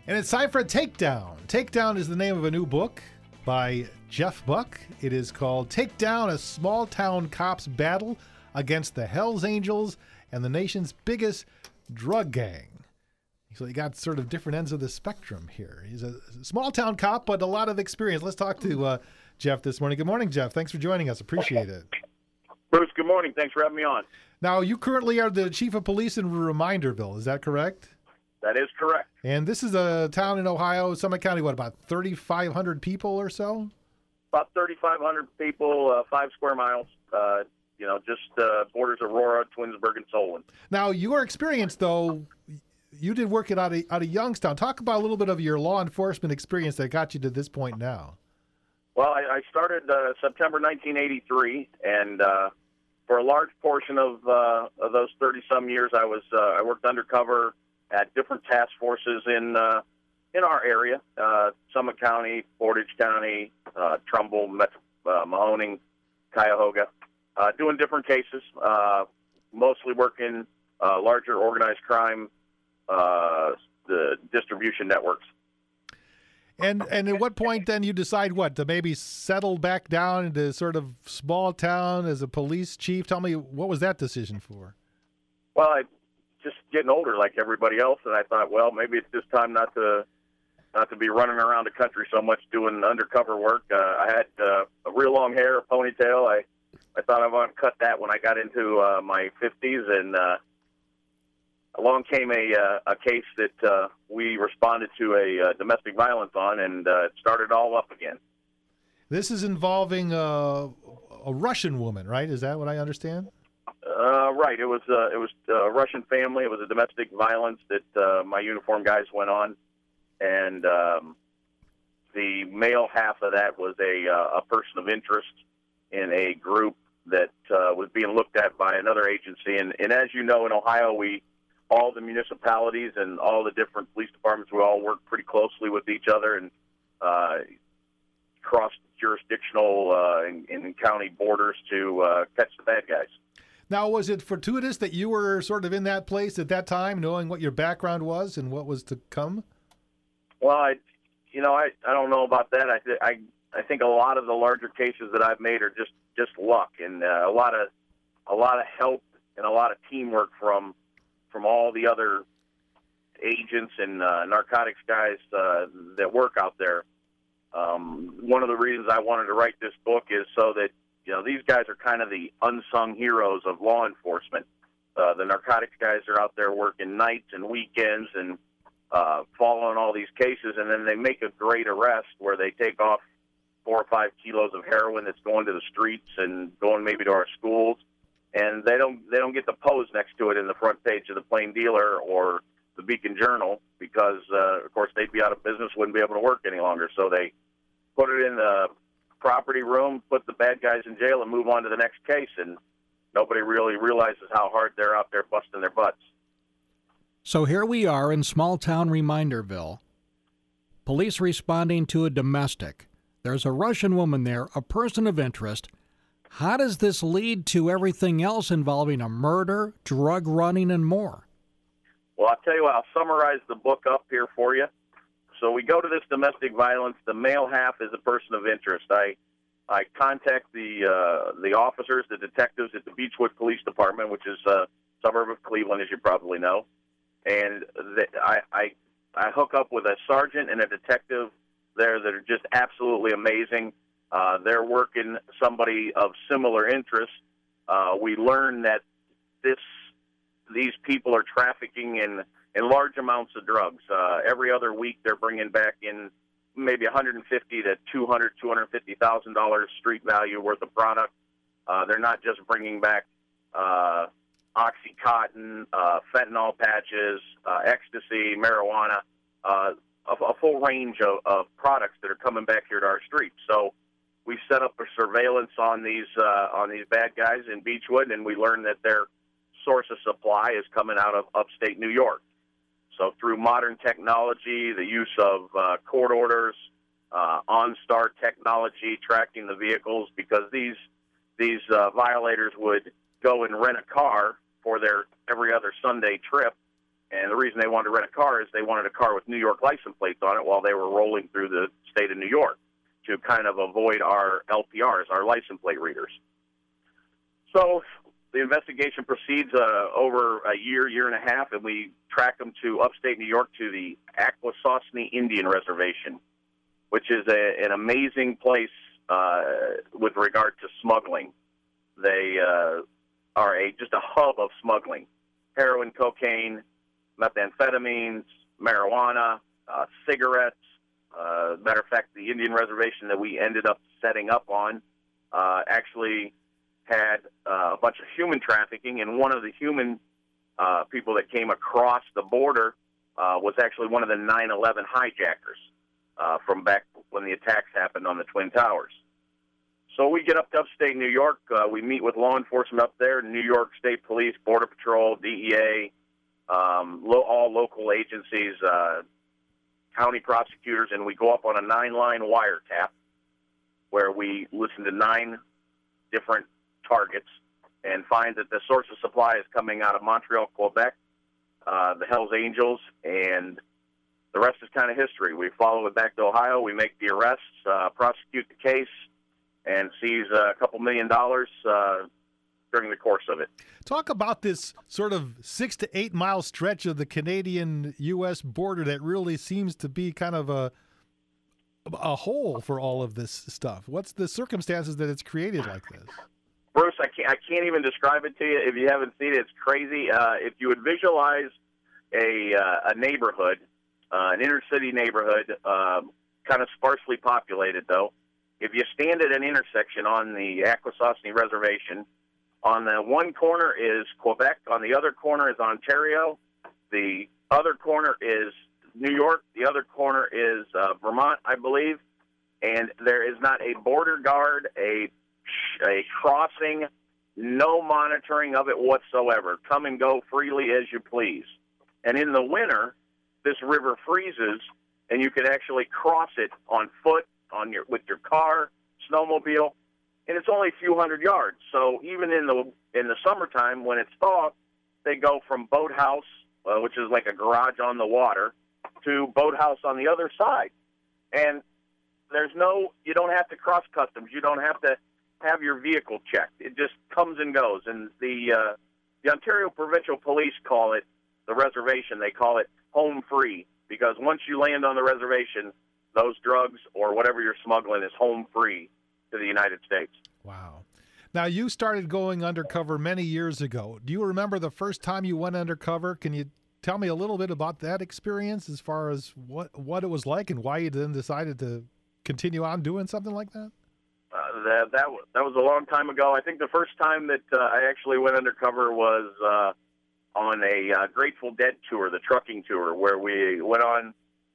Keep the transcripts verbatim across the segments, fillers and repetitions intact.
And it's time for a Takedown. Takedown is the name of a new book by Jeff Buck. It is called Takedown, a small town cop's battle against the Hells Angels and the nation's biggest drug gang. So you got sort of different ends of the spectrum here. He's a small town cop, but a lot of experience. Let's talk to uh, Jeff this morning. Good morning, Jeff. Thanks for joining us. Appreciate it. Bruce, good morning. Thanks for having me on. Now, you currently are the chief of police in Reminderville. Is that correct? That is correct. And this is a town in Ohio, Summit County, what, about thirty-five hundred people or so? About thirty-five hundred people, uh, five square miles, uh, you know, just uh, borders Aurora, Twinsburg, and Solon. Now, your experience, though, you did work it out of, out of Youngstown. Talk about a little bit of your law enforcement experience that got you to this point now. Well, I, I started uh, September nineteen eighty-three, and uh, for a large portion of, uh, of those thirty-some years, I was uh, I worked undercover at different task forces in uh, in our area, uh, Summit County, Portage County, uh, Trumbull, Metro, uh, Mahoning, Cuyahoga, uh, doing different cases, uh, mostly working uh, larger organized crime, uh, the distribution networks. And and at what point then you decide what, to maybe settle back down into sort of small town as a police chief? Tell me, what was that decision for? Well, I just getting older like everybody else, and I thought, well, maybe it's just time not to not to be running around the country so much doing undercover work. Uh, I had uh, a real long hair, a ponytail. I I thought I wanted to cut that when I got into uh, my fifties, and uh, along came a uh, a case that uh, we responded to a uh, domestic violence on, and uh, it started all up again. This is involving uh, a Russian woman, right? Is that what I understand? Uh, right. It was uh, it was a Russian family. It was a domestic violence that uh, my uniform guys went on, and um, the male half of that was a uh, a person of interest in a group that uh, was being looked at by another agency. And, and as you know, in Ohio, we all the municipalities and all the different police departments, we all work pretty closely with each other and uh, cross jurisdictional uh, and, and county borders to uh, catch the bad guys. Now, was it fortuitous that you were sort of in that place at that time, knowing what your background was and what was to come? Well, I, you know, I, I don't know about that. I, th- I I think a lot of the larger cases that I've made are just, just luck and uh, a lot of a lot of help and a lot of teamwork from from all the other agents and uh, narcotics guys uh, that work out there. Um, one of the reasons I wanted to write this book is so that, you know, these guys are kind of the unsung heroes of law enforcement. Uh, the narcotics guys are out there working nights and weekends and uh, following all these cases, and then they make a great arrest where they take off four or five kilos of heroin that's going to the streets and going maybe to our schools, and they don't they don't get the pose next to it in the front page of the Plain Dealer or the Beacon Journal because, uh, of course, they'd be out of business, wouldn't be able to work any longer. So they put it in the property room, put the bad guys in jail, and move on to the next case. And nobody really realizes how hard they're out there busting their butts. So here we are in small-town Reminderville, police responding to a domestic. There's a Russian woman there, a person of interest. How does this lead to everything else involving a murder, drug running, and more? Well, I'll tell you what, I'll summarize the book up here for you. So we go to this domestic violence. The male half is a person of interest. I I contact the uh, the officers, the detectives at the Beechwood Police Department, which is a suburb of Cleveland, as you probably know. And the, I, I I hook up with a sergeant and a detective there that are just absolutely amazing. Uh, they're working somebody of similar interest. Uh, we learn that this these people are trafficking in in large amounts of drugs. Uh, every other week, they're bringing back in maybe one hundred fifty to two hundred, two hundred fifty thousand dollars street value worth of product. Uh, they're not just bringing back uh, OxyContin, uh, fentanyl patches, uh, ecstasy, marijuana, uh, a, a full range of, of products that are coming back here to our streets. So we set up a surveillance on these uh, on these bad guys in Beechwood, and we learn that their source of supply is coming out of upstate New York. So through modern technology, the use of uh, court orders, uh, OnStar technology, tracking the vehicles, because these these uh, violators would go and rent a car for their every other Sunday trip And the reason they wanted to rent a car is they wanted a car with New York license plates on it while they were rolling through the state of New York to kind of avoid our L P Rs, our license plate readers. So the investigation proceeds uh, over a year, year and a half, and we track them to upstate New York to the Akwesasne Indian Reservation, which is a, an amazing place uh, with regard to smuggling. They uh, are a just a hub of smuggling: heroin, cocaine, methamphetamines, marijuana, uh, cigarettes. Uh, matter of fact, the Indian reservation that we ended up setting up on uh, actually had uh, a bunch of human trafficking, and one of the human uh, people that came across the border uh, was actually one of the nine eleven hijackers uh, from back when the attacks happened on the Twin Towers. So we get up to upstate New York. Uh, we meet with law enforcement up there, New York State Police, Border Patrol, D E A, um, lo- all local agencies, uh, county prosecutors, and we go up on a nine-line wiretap where we listen to nine different targets and find that the source of supply is coming out of Montreal, Quebec, uh, the Hells Angels, and the rest is kind of history. We follow it back to Ohio. We make the arrests, uh, prosecute the case, and seize a couple million dollars uh, during the course of it. Talk about this sort of six to eight mile stretch of the Canadian U S border that really seems to be kind of a a hole for all of this stuff. What's the circumstances that it's created like this? Bruce, I can't, I can't even describe it to you. If you haven't seen it, it's crazy. Uh, if you would visualize a, uh, a neighborhood, uh, an inner city neighborhood, um, kind of sparsely populated, though, if you stand at an intersection on the Akwesasne Reservation, on the one corner is Quebec, on the other corner is Ontario, the other corner is New York, the other corner is uh, Vermont, I believe, and there is not a border guard, a a crossing, no monitoring of it whatsoever. Come and go freely as you please. And in the winter, this river freezes, and you can actually cross it on foot, on your with your car, snowmobile, and it's only a few hundred yards. So even in the in the summertime when it's thawed, they go from boathouse, uh, which is like a garage on the water, to boathouse on the other side. And there's no, you don't have to cross customs. You don't have to have your vehicle checked. It just comes and goes. And the uh, the Ontario Provincial Police call it, the reservation, they call it home free, because once you land on the reservation, those drugs or whatever you're smuggling is home free to the United States. Wow. Now, you started going undercover many years ago. Do you remember the first time you went undercover? Can you tell me a little bit about that experience as far as what, what it was like and why you then decided to continue on doing something like that? Uh, that, that, was, that was a long time ago. I think the first time that uh, I actually went undercover was uh, on a uh, Grateful Dead tour, the trucking tour, where we went on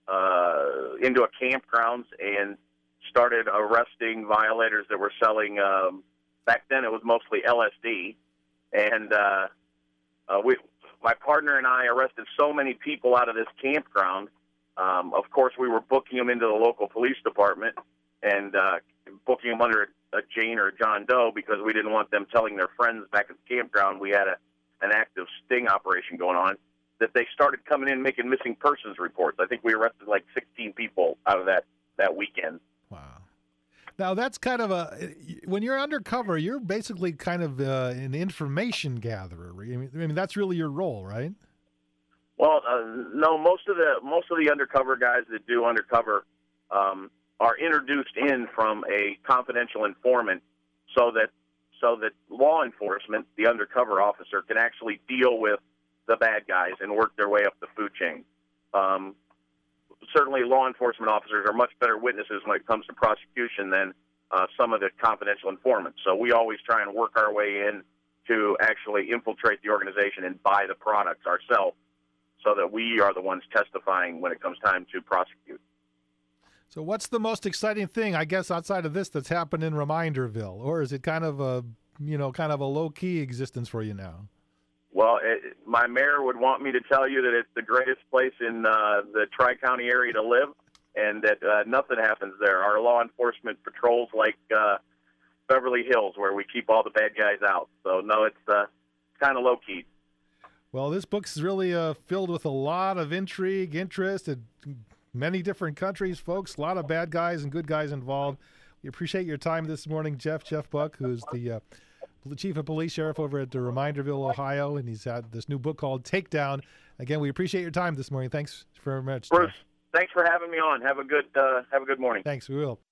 uh, into a campgrounds and started arresting violators that were selling, um, back then it was mostly L S D. And uh, uh, we, my partner and I arrested so many people out of this campground. Um, of course, we were booking them into the local police department and uh, booking them under a Jane or a John Doe because we didn't want them telling their friends back at the campground we had a, an active sting operation going on, that they started coming in making missing persons reports. I think we arrested like sixteen people out of that, that weekend. Wow. Now, that's kind of a, when you're undercover, you're basically kind of uh, an information gatherer. I mean, I mean, that's really your role, right? Well, uh, no, most of the most of the undercover guys that do undercover um, are introduced in from a confidential informant, so that so that law enforcement, the undercover officer, can actually deal with the bad guys and work their way up the food chain. Um, certainly, law enforcement officers are much better witnesses when it comes to prosecution than uh, some of the confidential informants. So we always try and work our way in to actually infiltrate the organization and buy the products ourselves, so that we are the ones testifying when it comes time to prosecute. So what's the most exciting thing, I guess, outside of this that's happened in Reminderville? Or is it kind of a, you know, kind of a low-key existence for you now? Well, it, my mayor would want me to tell you that it's the greatest place in uh, the Tri-County area to live, and that uh, nothing happens there. Our law enforcement patrols like uh, Beverly Hills, where we keep all the bad guys out. So, no, it's uh, kind of low-key. Well, this book's really uh, filled with a lot of intrigue, interest, and many different countries, folks. A lot of bad guys and good guys involved. We appreciate your time this morning, Jeff. Jeff Buck, who's the uh, chief of police sheriff over at Reminderville, Ohio, and he's had this new book called Takedown. Again, we appreciate your time this morning. Thanks very much, Bruce. Jeff. Thanks for having me on. Have a good uh, have a good morning. Thanks. We will.